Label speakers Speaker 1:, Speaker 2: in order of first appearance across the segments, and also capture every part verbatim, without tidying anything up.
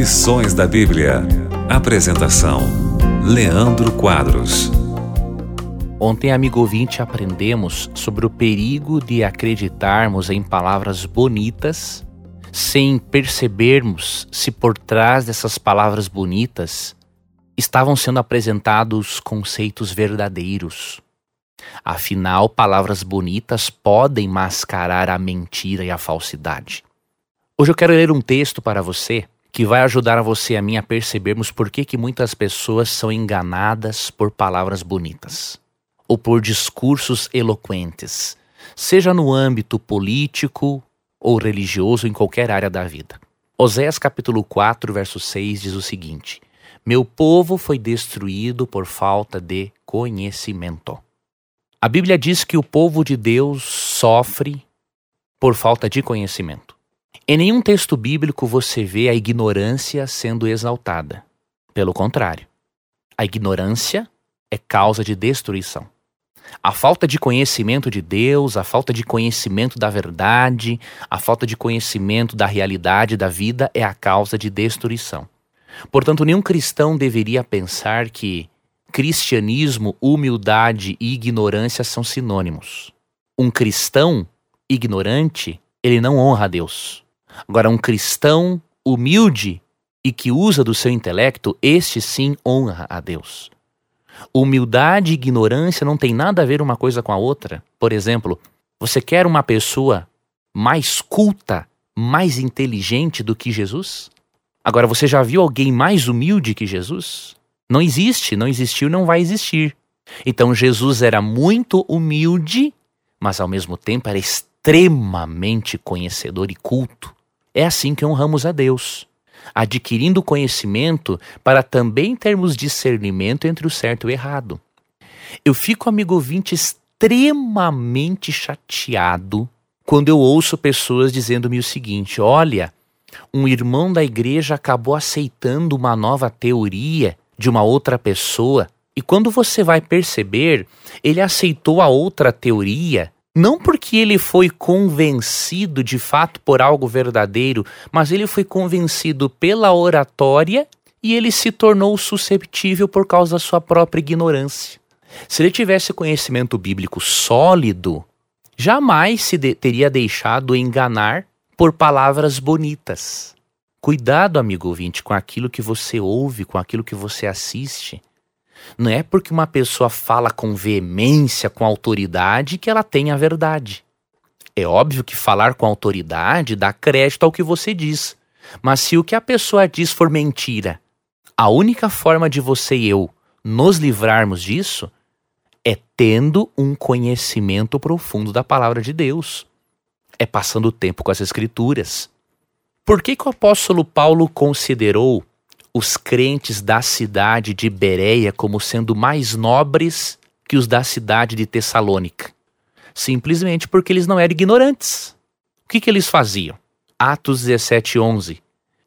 Speaker 1: Lições da Bíblia. Apresentação: Leandro Quadros.
Speaker 2: Ontem, amigo ouvinte, aprendemos sobre o perigo de acreditarmos em palavras bonitas sem percebermos se por trás dessas palavras bonitas estavam sendo apresentados conceitos verdadeiros. Afinal, palavras bonitas podem mascarar a mentira e a falsidade. Hoje eu quero ler um texto para você que vai ajudar a você e a mim a percebermos por que que muitas pessoas são enganadas por palavras bonitas ou por discursos eloquentes, seja no âmbito político ou religioso, em qualquer área da vida. Oséias capítulo quatro, verso seis diz o seguinte: meu povo foi destruído por falta de conhecimento. A Bíblia diz que o povo de Deus sofre por falta de conhecimento. Em nenhum texto bíblico você vê a ignorância sendo exaltada. Pelo contrário, a ignorância é causa de destruição. A falta de conhecimento de Deus, a falta de conhecimento da verdade, a falta de conhecimento da realidade da vida é a causa de destruição. Portanto, nenhum cristão deveria pensar que cristianismo, humildade e ignorância são sinônimos. Um cristão ignorante, ele não honra a Deus. Agora, um cristão humilde e que usa do seu intelecto, este sim honra a Deus. Humildade e ignorância não tem nada a ver uma coisa com a outra. Por exemplo, você quer uma pessoa mais culta, mais inteligente do que Jesus? Agora, você já viu alguém mais humilde que Jesus? Não existe, não existiu, não vai existir. Então, Jesus era muito humilde, mas ao mesmo tempo era extremamente conhecedor e culto. É assim que honramos a Deus, adquirindo conhecimento para também termos discernimento entre o certo e o errado. Eu fico, amigo ouvinte, extremamente chateado quando eu ouço pessoas dizendo-me o seguinte: olha, um irmão da igreja acabou aceitando uma nova teoria de uma outra pessoa, e quando você vai perceber, ele aceitou a outra teoria não porque ele foi convencido de fato por algo verdadeiro, mas ele foi convencido pela oratória e ele se tornou susceptível por causa da sua própria ignorância. Se ele tivesse conhecimento bíblico sólido, jamais se de- teria deixado enganar por palavras bonitas. Cuidado, amigo ouvinte, com aquilo que você ouve, com aquilo que você assiste. Não é porque uma pessoa fala com veemência, com autoridade, que ela tem a verdade. É óbvio que falar com autoridade dá crédito ao que você diz. Mas se o que a pessoa diz for mentira, a única forma de você e eu nos livrarmos disso é tendo um conhecimento profundo da palavra de Deus. É passando tempo com as Escrituras. Por que que o apóstolo Paulo considerou os crentes da cidade de Bereia como sendo mais nobres que os da cidade de Tessalônica? Simplesmente porque eles não eram ignorantes. O que que eles faziam? Atos dezessete, onze.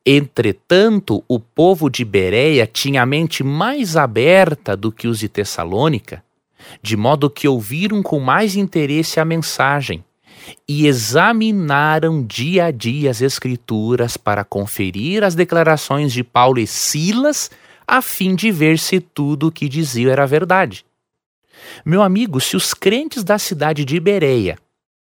Speaker 2: Entretanto, o povo de Bereia tinha a mente mais aberta do que os de Tessalônica, de modo que ouviram com mais interesse a mensagem e examinaram dia a dia as Escrituras para conferir as declarações de Paulo e Silas, a fim de ver se tudo o que diziam era verdade. Meu amigo, se os crentes da cidade de Bereia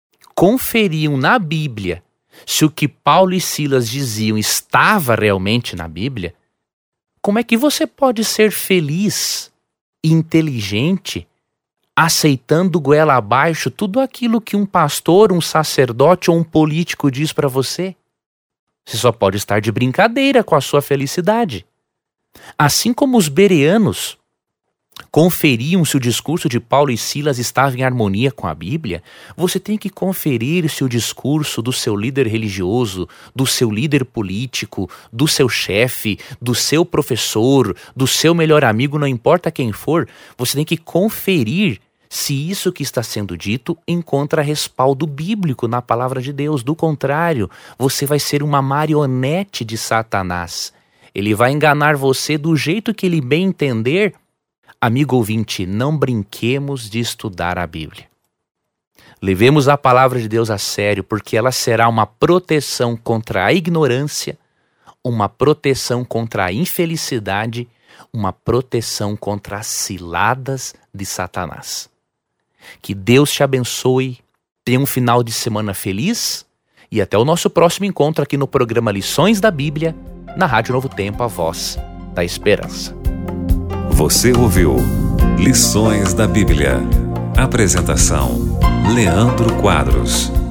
Speaker 2: conferiam na Bíblia se o que Paulo e Silas diziam estava realmente na Bíblia, como é que você pode ser feliz e inteligente aceitando goela abaixo tudo aquilo que um pastor, um sacerdote ou um político diz para você? Você só pode estar de brincadeira com a sua felicidade. Assim como os bereanos conferiam se o discurso de Paulo e Silas estava em harmonia com a Bíblia, você tem que conferir se o discurso do seu líder religioso, do seu líder político, do seu chefe, do seu professor, do seu melhor amigo, não importa quem for, você tem que conferir se isso que está sendo dito encontra respaldo bíblico na palavra de Deus. Do contrário, você vai ser uma marionete de Satanás. Ele vai enganar você do jeito que ele bem entender. Amigo ouvinte, não brinquemos de estudar a Bíblia. Levemos a palavra de Deus a sério, porque ela será uma proteção contra a ignorância, uma proteção contra a infelicidade, uma proteção contra as ciladas de Satanás. Que Deus te abençoe, tenha um final de semana feliz e até o nosso próximo encontro aqui no programa Lições da Bíblia, na Rádio Novo Tempo, a voz da esperança.
Speaker 1: Você ouviu Lições da Bíblia. Apresentação: Leandro Quadros.